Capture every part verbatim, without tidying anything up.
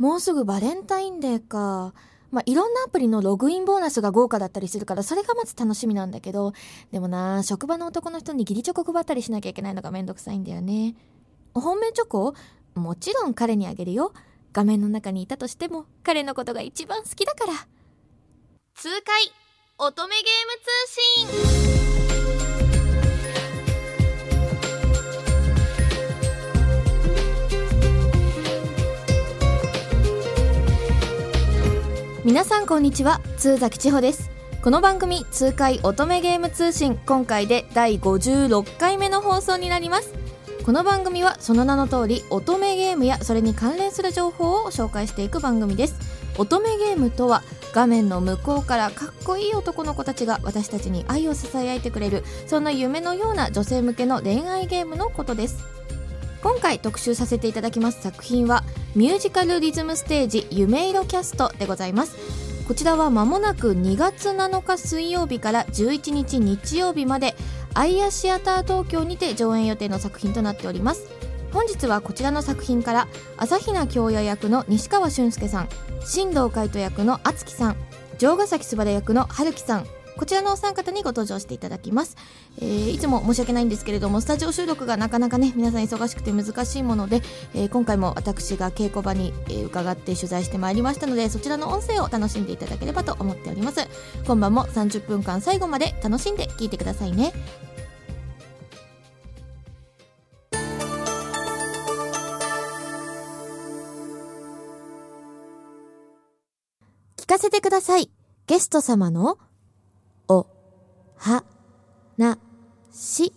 もうすぐバレンタインデーか。まあ、いろんなアプリのログインボーナスが豪華だったりするから、それがまず楽しみなんだけど、でもな、職場の男の人に義理チョコ配ったりしなきゃいけないのがめんどくさいんだよね。本命チョコ？もちろん彼にあげるよ。画面の中にいたとしても、彼のことが一番好きだから。痛快乙女ゲーム通信。皆さんこんにちは、通崎千穂です。この番組痛快乙女ゲーム通信、今回でだいごじゅうろっかいめの放送になります。この番組はその名の通り、乙女ゲームやそれに関連する情報を紹介していく番組です。乙女ゲームとは、画面の向こうからかっこいい男の子たちが私たちに愛を支え合ってくれる、そんな夢のような女性向けの恋愛ゲームのことです。今回特集させていただきます作品はミュージカルリズムステージ夢色キャストでございます。こちらは間もなくにがつなのか水曜日からじゅういちにち日曜日までアイアシアター東京にて上演予定の作品となっております。本日はこちらの作品から朝比奈京也役の西川俊介さん、新藤海斗役の敦樹さん、城ヶ崎昴役の春樹さん、こちらのお三方にご登場していただきます。えー、いつも申し訳ないんですけれども、スタジオ収録がなかなかね、皆さん忙しくて難しいもので、えー、今回も私が稽古場に、えー、伺って取材してまいりましたので、そちらの音声を楽しんでいただければと思っております。今晩もさんじゅっぷんかん最後まで楽しんで聞いてくださいね。聞かせてください。ゲスト様のおはなし。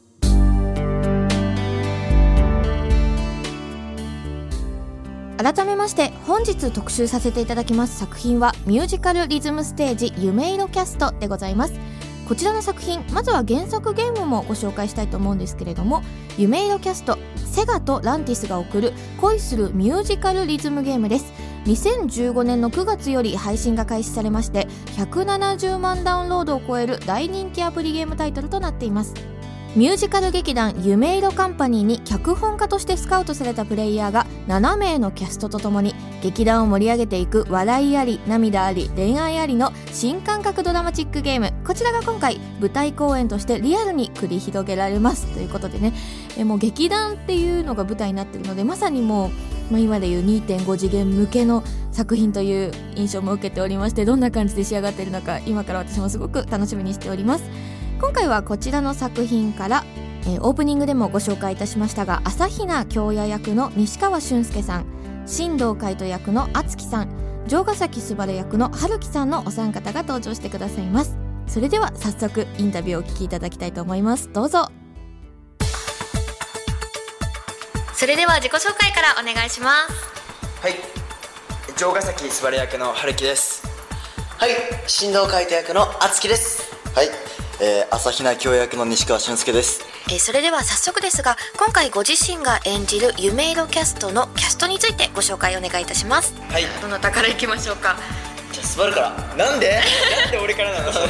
改めまして本日特集させていただきます作品はミュージカルリズムステージ夢色キャストでございます。こちらの作品、まずは原作ゲームもご紹介したいと思うんですけれども、夢色キャスト、セガとランティスが送る恋するミュージカルリズムゲームです。にせんじゅうごねんのくがつより配信が開始されまして、ひゃくななじゅうまんダウンロードを超える大人気アプリゲームタイトルとなっています。ミュージカル劇団夢色カンパニーに脚本家としてスカウトされたプレイヤーがななめいのキャストとともに劇団を盛り上げていく笑いあり涙あり恋愛ありの新感覚ドラマチックゲーム、こちらが今回舞台公演としてリアルに繰り広げられますということでね、えもう劇団っていうのが舞台になっているので、まさにもう、まあ、今でいう にてんご 次元向けの作品という印象も受けておりまして、どんな感じで仕上がっているのか今から私もすごく楽しみにしております。今回はこちらの作品から、えー、オープニングでもご紹介いたしましたが、朝比奈京也役の西川俊介さん、新藤海斗役の敦樹さん、城ヶ崎昴役の春樹さんのお三方が登場してくださいます。それでは早速インタビューをお聞きいただきたいと思います。どうぞ。それでは自己紹介からお願いします。 はい、城ヶ崎昴役の春樹です。 はい、新藤海斗役の敦樹です。 はい、えー、朝比奈京也役の西川俊介です。 えー、それでは早速ですが、今回ご自身が演じる夢色キャストのキャストについてご紹介お願いいたします。 はい、 どなたからいきましょうか。 じゃあ昴から。 なんでなんで俺からなのはい、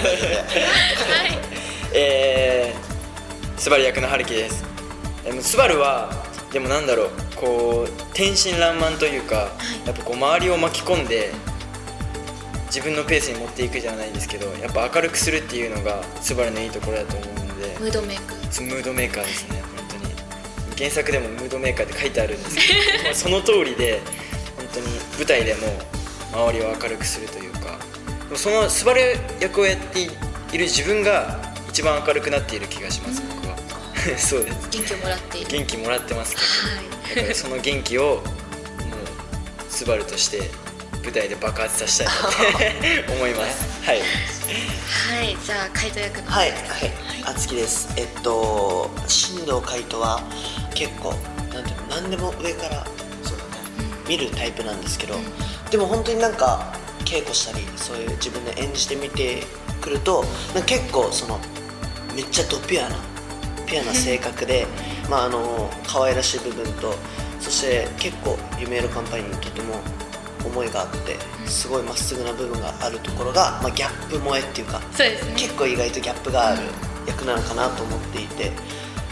えー、昴役の春樹です。昴はでもなんだろう、こう天真爛漫というか、はい、やっぱこう周りを巻き込んで自分のペースに持っていくじゃないですけど、やっぱ明るくするっていうのが昴のいいところだと思うので、 ムードメーカームードメーカーですね。本当に原作でもムードメーカーって書いてあるんですけどその通りで、本当に舞台でも周りを明るくするというか、その昴役をやっている自分が一番明るくなっている気がします、僕はそうです。 元気をもらっている。 元気もらってますけど、はい、だからその元気をもう昴として舞台で爆発させたいなって思いますはい、 はい、じゃあ海斗役のはい、はい、敦樹です。えっと新藤海斗は結構なんていうの、何でも上からそうだね、うん、見るタイプなんですけど、うん、でも本当になんか稽古したりそういう自分で演じてみてくると、なんか結構そのめっちゃドピュアなピュアな性格で、まああの可愛らしい部分と、そして結構夢色カンパニーにとても思いがあって、すごいまっすぐな部分があるところが、まあ、ギャップ萌えっていうか、 そうですね、 結構意外とギャップがある役なのかなと思っていて、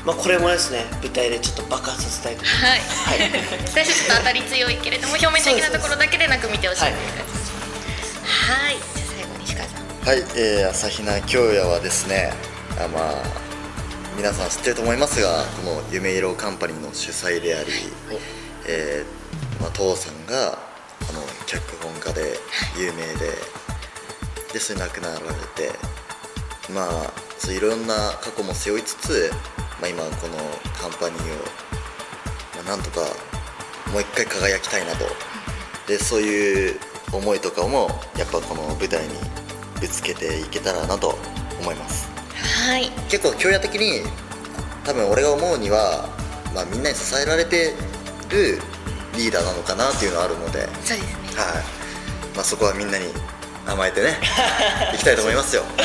まあ、これもですね舞台でちょっと爆発させたいと思います。 はい、 はい最初ちょっと当たり強いけれども表面的なところだけでなく見てほしいという感じです。はい、じゃあ最後西川さん。 はい、えー、朝比奈京也はですね、あまあ皆さん知ってると思いますが、この夢色カンパニーの主催であり、えーまあ、父さんがあの脚本家で有名で、でそれ亡くなられて、まあそういろんな過去も背負いつつ、まあ、今このカンパニーを、まあ、なんとかもう一回輝きたいなと、でそういう思いとかもやっぱこの舞台にぶつけていけたらなと思います。 はい、 結構京也的に多分俺が思うには、まあ、みんなに支えられてるリーダーなのかなっていうのはあるので、 そうですね。 はい、まあ、そこはみんなに甘えてねいきたいと思いますよ。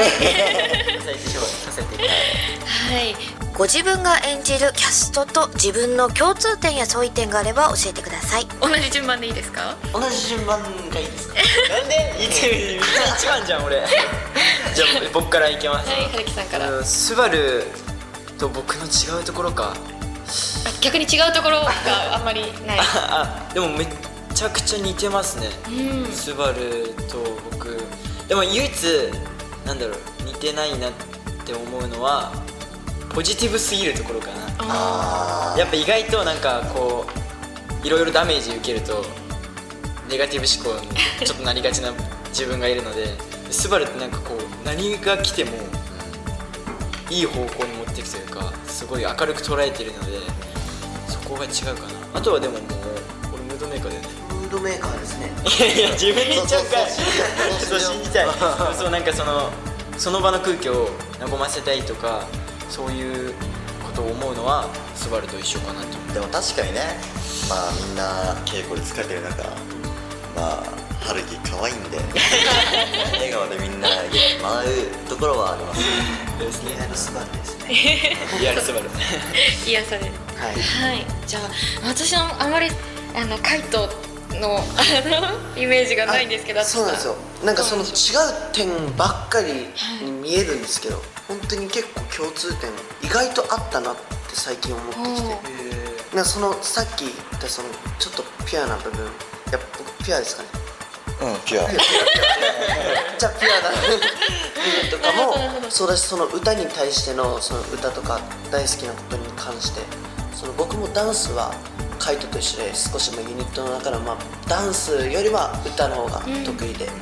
はい、ご自分が演じるキャストと自分の共通点や相違点があれば教えてください。同じ順番でいいですか？ 同じ順番がいいですか？ なんでいつ一番じゃん俺。じゃあ僕からいきます。 はい、春樹さんから。 スバルと僕の違うところか。 逆に違うところがあんまりないあ、でもめっちゃくちゃ似てますね、うん、スバルと僕。でも唯一なんだろう似てないなって思うのはポジティブすぎるところかな。あ、やっぱ意外となんかこういろいろダメージ受けるとネガティブ思考にちょっとなりがちな自分がいるので、スバルってなんかこう何が来てもいい方向に持っていくというか、すごい明るく捉えてるのでそこが違うかな。あとはでももう俺ムードメーカーだよね。 ムードメーカーですね。 いやいや自分で言っちゃうか。そう信じたい。そうなんかそのその場の空気を和ませたいとかそういうことを思うのはスバルと一緒かなと。 でも確かにね、まあみんな稽古で疲れてる中、まあ春樹可愛いんで笑顔でみんな回るところはありますですね。リアルスバルですね。 リアルスバル癒される。 はい、 はい、じゃあ私のあまりあのカイトのイメージがないんですけど、 そうなんですよ。なんかその違う点ばっかりに見えるんですけど、本当に結構共通点意外とあったなって最近思ってきて、なんかそのさっき言ったそのちょっとピュアな部分、やっぱ僕ピュアですかね。 うん、ピュア。 じゃあピュアな部分とかもそうだし、その歌に対してのその歌とか大好きなことに関して、その僕もダンスはカイトと一緒で少しユニットの中の、まあ、ダンスよりは歌の方が得意で、うん、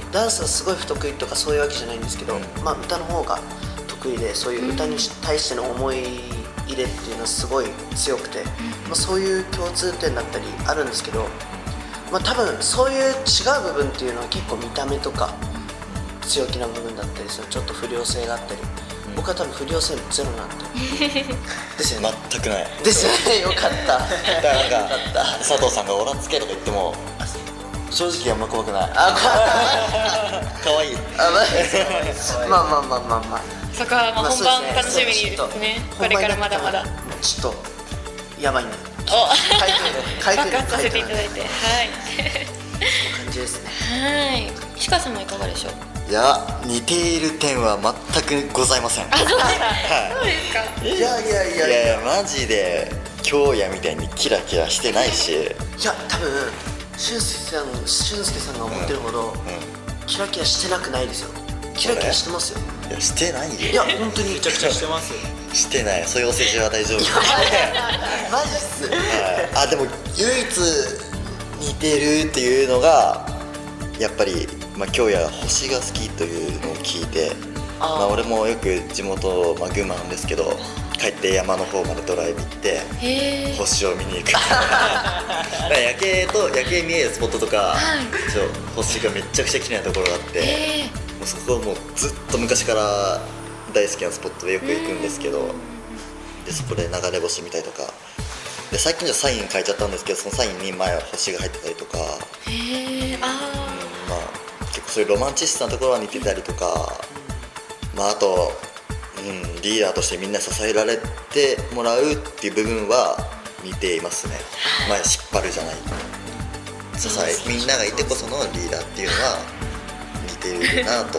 ダンスはすごい不得意とかそういうわけじゃないんですけど、まあ、歌の方が得意で、そういう歌に対しての思い入れっていうのはすごい強くて、まあ、そういう共通点だったりあるんですけど、まあ、多分そういう違う部分っていうのは結構見た目とか強気な部分だったりする、ちょっと不良性があったり、僕は多分不良性ゼロなんでですよね。 全くないですよね。よかっただからなんか佐藤さんがオラつけとか言っても正直あんま怖くない。 あ、 かわいい。 あ、まあまあまあまあまあ、 そこはもう本番楽しみにですね。これからまだまだちょっとやばいんでお爆発させていただいて、はい、 こんな感じですね。 はい、石川さんもいかがでしょう？ いや、似ている点は全くございません。 あ、そうですか。 いやいやいやいやいや、マジで京也みたいにキラキラしてないし、 いや多分俊介さん俊介さんが思ってるほど、うんうん、キラキラしてなくないですよ。キラキラしてますよ。 いや、してないよ。 いや本当にめちゃくちゃしてますよ。 してない、そういうお世辞は大丈夫。 マジっす。 あ、でも唯一似てるっていうのがやっぱり、まあ、京也が星が好きというのを聞いて、あ、まあ、俺もよく地元、まあ、群馬なんですけど、帰って山の方までドライブ行って星を見に行く夜景と夜景見えるスポットとか、はい、ちょ星がめちゃくちゃ綺麗なところがあって、もうそこはもうずっと昔から大好きなスポットでよく行くんですけど、でそこで流れ星見たりとかで、最近じゃサイン書いちゃったんですけど、そのサインに前は星が入ってたりとか、 へー、あー、 うん、まあ結構そういうロマンチストなところは似てたりとか、まああと、うん、リーダーとしてみんな支えられてもらうっていう部分は似ていますね。まあ引っ張るじゃない、支え、みんながいてこそのリーダーっていうのは似ているなと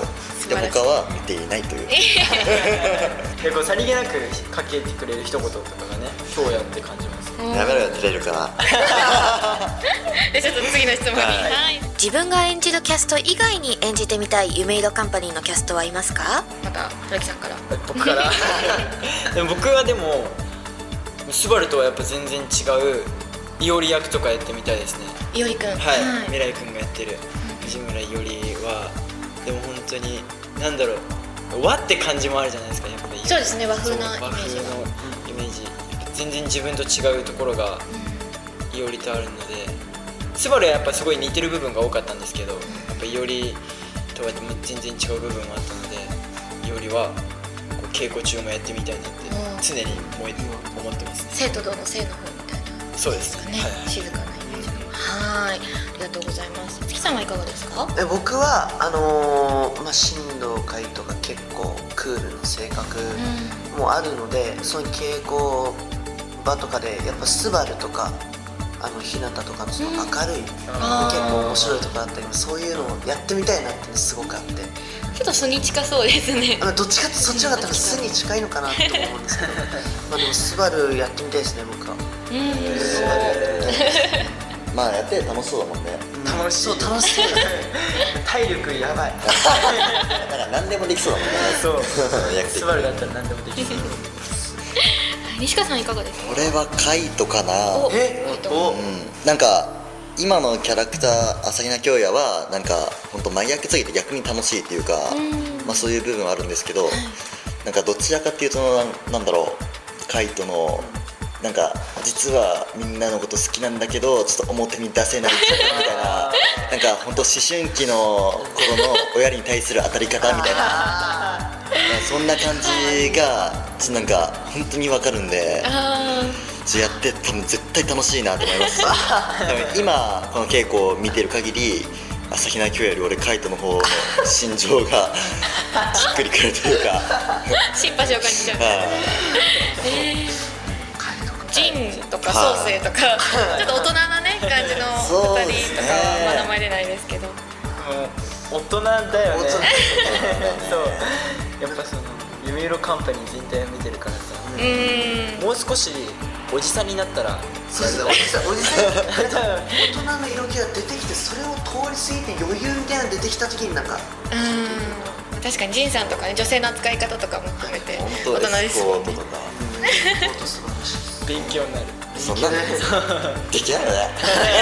素で晴らしい。 他は見ていないというでこうさりげなくかけてくれる一言とかがね今日やって感じます。 やめろよ、照れるからでちょっと次の質問に、 はいはい自分が演じるキャスト以外に演じてみたい夢色カンパニーのキャストはいますか？ また村木さんから。 僕からでも僕はでもスバルとはやっぱ全然違ういおり役とかやってみたいですね。 いおりくん、 はい、未来くんがやってる藤村いおりはでも本当に何だろう和って感じもあるじゃないですかやっぱり。 そうですね、和風なイメージが和風のイメージ全然自分と違うところがいおりとあるので、スバルはやっぱすごい似てる部分が多かったんですけど、やっぱいおりとは全然違う部分もあったので、いおりはこう稽古中もやってみたいなって常に思い思ってますね。 生と同の生の方みたいな。 そうですね、 はいはい、 静かなイメージの。はい、ありがとうございます。月さんはいかがですか？ え僕はあのーまあ、進藤海斗が結構クールな性格もあるので、その稽古場とかでやっぱスバルとかあの日向とかのその明るい、結構面白いところだったり、そういうのをやってみたいなってすごくあって、 ちょっと素に近そうですね。 あのどっちかってそっちの方が多分素に近いのかなと思うんですけどまあでもスバルやってみたいですね僕は。 うんスバルやってみたいですまあやって楽しそうだもんね楽しい。 そう楽しそう体力やばいなんか何でもできそうだもんねそう役的スバルだったら何でもできる西川さんいかがですか？ 俺はカイトかな。 おえおうん、なんか今のキャラクター朝比奈京也はなんか本当真逆すぎて逆に楽しいっていうか、まあ、そういう部分はあるんですけど、なんかどちらかっていうとなんなんだろう、カイトのなんか実はみんなのこと好きなんだけどちょっと表に出せないみたいななんか本当思春期の頃の親に対する当たり方みたいなそんな感じがちょっとなんか本当に分かるんで、 あちょっとやって多分絶対楽しいなと思いますし多分今この稽古を見てる限り朝比奈京也より俺カイトの方の心情がしっくりくるというかーシンパシーを感じちゃう。えージンとかソーセイとかちょっと大人なね感じのふたりとかはまだ前出ないですけど、 もう大人だよね大人そうやっぱその夢色カンパニー全体を見てるからさ、 うーんもう少しおじさんになったらそうですね、おじさんおじさん大人の色気が出てきて、それを通り過ぎて余裕みたいなの出てきた時になんかうーん確かにジンさんとかね、女性の扱い方とかも含めて本大人当エスですもんね。 コートとか本当素晴らしいです。 勉強になるそんなのできないよね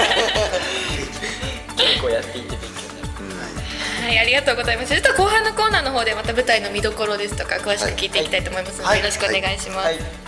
結構やっていて勉強になる。 はい、ありがとうございます。ちょっと後半のコーナーの方でまた舞台の見どころですとか詳しく聞いていきたいと思いますので、 はいよろしくお願いします。 はい